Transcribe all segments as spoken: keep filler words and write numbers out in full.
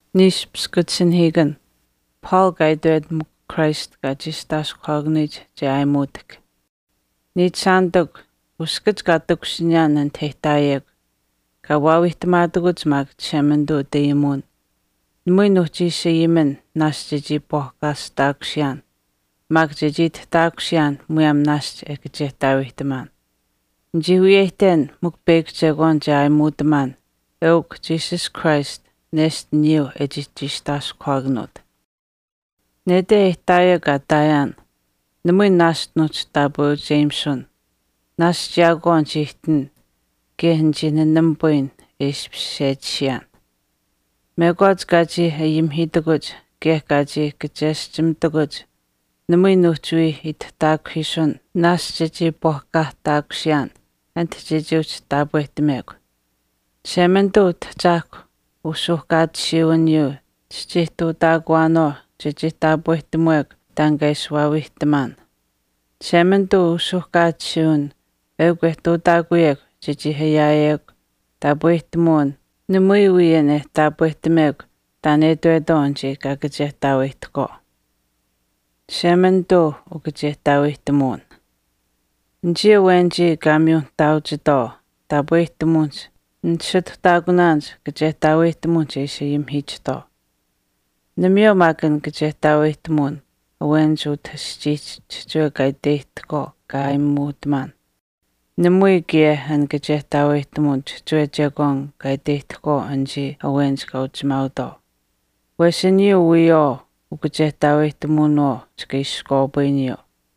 Nis bskutsin higan. Paul gaidued muk Christ ga jistas qognij jaimudik. Nid sanduk uskut gatuk sinyan and tehtayeg. Ga wawihtamatuguds mag chemendu deimun. Nmui nuhji shiyimin nas jiji pohkas dagsyan. Mag jijit dagsyan muyam nas ekjetawihtaman. Njihuyechten muk beg jagon jaimutaman. Euk Jesus Christ nest new ejistas qognod. Nede ehtaya gatayan. Nmui nas nuch tabu Jameson. Nas jagon jihtin. Gehenjin nambuin ishpshechian. Megod gaji yimhiduguj. Geh gaji gjestimduguj. Nmui nuchui it daghishun. Nas jiji bohkah dagsyan. Ant jijuch tabuitmeg. Chemendu tjak. Usuhgad shiwan yu. Tjitu dagwano. Jiji tabuitmeg. Dangais wawihtaman. Chemendu usuhgad shiwan. Eugwetu dagweg. Jiji heyayeg. Tabuitmun. Nmui wiyene tabuitmeg. Danedwedonji gagjetawitko. Chemendu ugjetawitmun. Nji wenji gamyun taujido. Tabuitmunj. Nchit dagunanj gjetawitmunj ishiyim hichdo. Nimyo magan gjetawitmun. Wenju tashjich chjue gaiditko gaimutman. Nimui gie han gjetawitmun chjue jagon gaiditko anji awenj gaujmaudo. Wesinyu wiyo ugjetawitmuno chkishkobuinyo.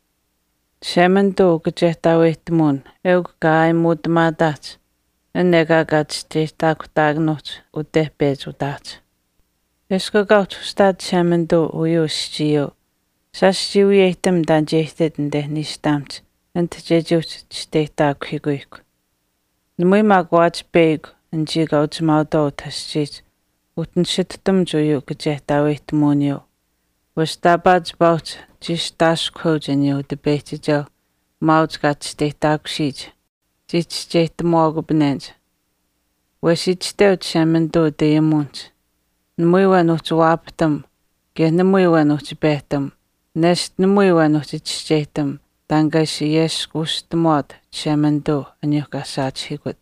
Chemendu ugjetawitmun eug gaimutmadach. Nega gachti takutagnoch utehpejudach. Esko gautustad chemendu uyushchiyo. Sashjiwietem danjehtet ndehnistamch. Antjejuch chtetagwiguik. Nmui magwach beg anji gaujmaudo tashjich. Utenshittum juyu gjetawitmunyo. Wastabaj bauch jishtashkojenyo debetejo. Mauch gachtetagshij. Jichjetmogubnenj. Wesichteu chemendu deemunch. Nmui wanuch waptam. Ge nmui wanuch betam. Nest nmui wanuch jichjetam. Dangashi yes gustmod chemendu anyukasach higud.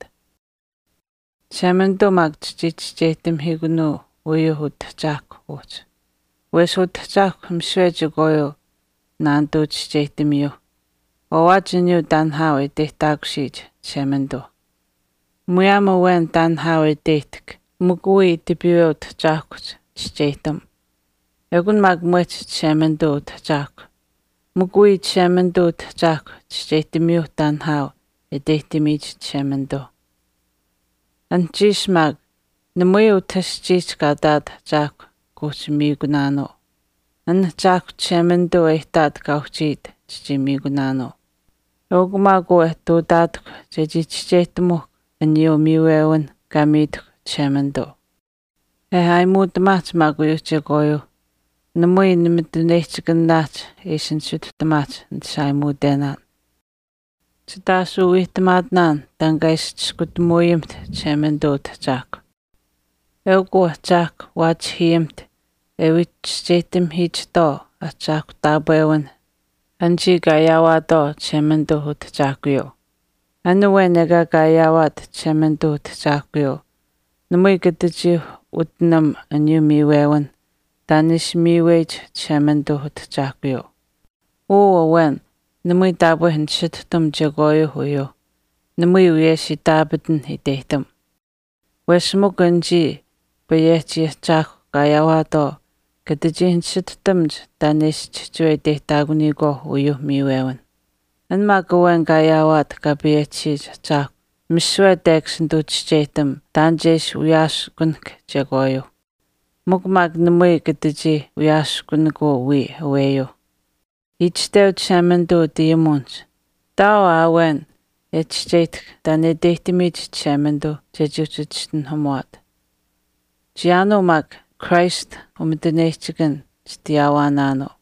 Chemendu mag jichjetam higunu uyuhud jak uch. Weshud jak mswejugoyo nandu jichjetam yu. Wawajinyu danhawe dehtagshij chemendu. Muyama wen danhawe dehtk. Mugui dibiot jakuch jichjetam. Egun magmuch chemendu jak. Mugui chemendu jak jichjetamyu danhaw edehtimij chemendu. Anjish mag nmui utashjich gadad jak guch migunano. An jak chemendu ehtad gauchid chimigunano. Ogmago etudadk jejichjetamuk anyo miwewen gamidk chemendu. Ehaimut mach maguyuchegoyo. Nmui nimidunechganach ishinshuttamach nshaimudenan. Chitasu wihtamadnan dangais chkutmuyimt chemendut jak. Eugo jak wachhimt ewichjetim hichdo achak tabewen. Anji gayawado chemendut jakyo. Anuwe nega gayawad chemendut jakyo. Nmui gadaji utnam anyu miwewen. Danish miwej chemendut jakyo. Uwa wen. Nmui dabuhin shittum jagoyo huyo. Nmui uyeshi dabidin hidehtum. Weshmugunji bayechi jak gayawado. Gadajihin shittumj danish chjue dehtagunigo uyu miwewen. Anmagawen gayawad gabayechi jak. Mishwe dekshindu chjetum danjesh uyash gunk jagoyo. Mugmag nmui gadaji uyash gungo wi aweyo. Ichteu chemendu diemunch. Dao awen etchjetk danedehtimij chemendu jejuchchten hamwad. Giano mag Christ umdenechtigen stiawanano.